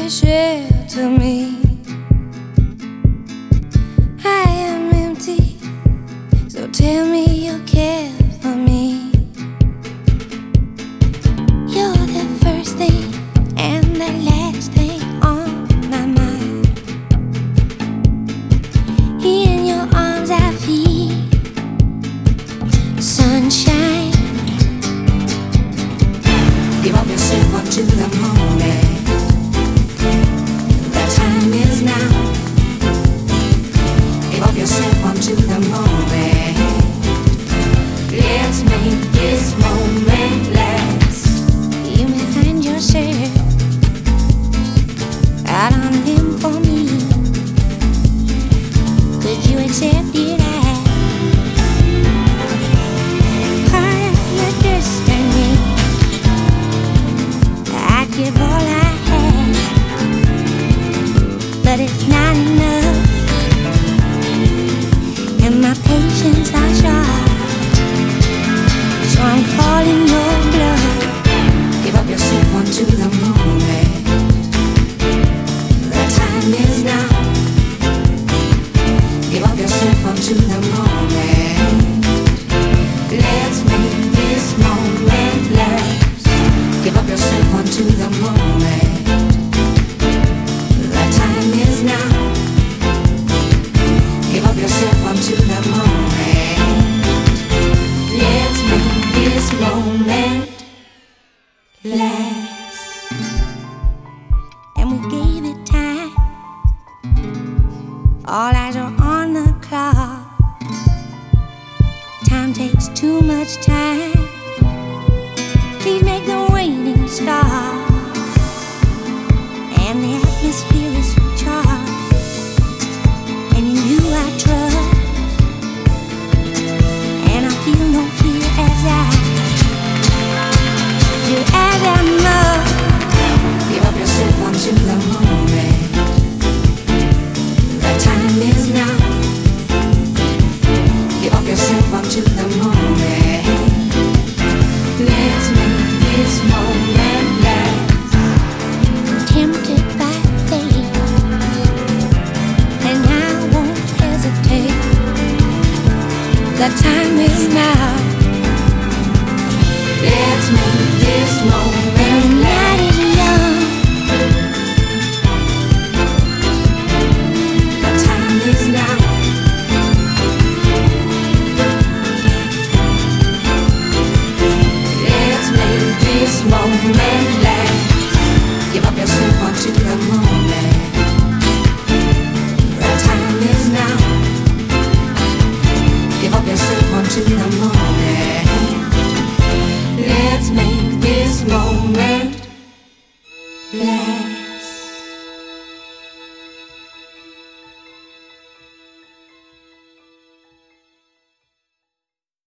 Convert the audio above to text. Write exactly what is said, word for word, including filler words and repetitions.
to shelter me. I am empty, so tell me you care for me. You're the first thing and the last thing on my mind. In your arms I feel sunshine. Give up yourself unto the moment. The time is now. Give up yourself unto the moment. Let's make this moment last. You may find yourself out on a limb for me. Could you accept it as part of your destiny? I'd give all I have, but it's not enough, and my patience are short, so I'm calling your bluff. Give up yourself unto the moment. The time is now. Give up yourself unto the moment. Let's make this moment last. Give up yourself unto the moment. The time is now. Give up yourself unto the moment. Let's make this moment last. And we gave it time. All eyes are on the clock. Time takes too much time. Please make the waiting stop. And the atmosphere is charged, and in you I trust, and I feel no fear as I do as I must. Give up yourself unto the moment. The time is now. Give up yourself unto the moment. Let's make this moment last. Tempted by fate, and I won't hesitate. The time is now. Let's make this moment The night last. is young. The time is now. Let's make this moment last. Give up yourself unto the moment. The time is now. Give up yourself unto the moment. Let's make this moment last.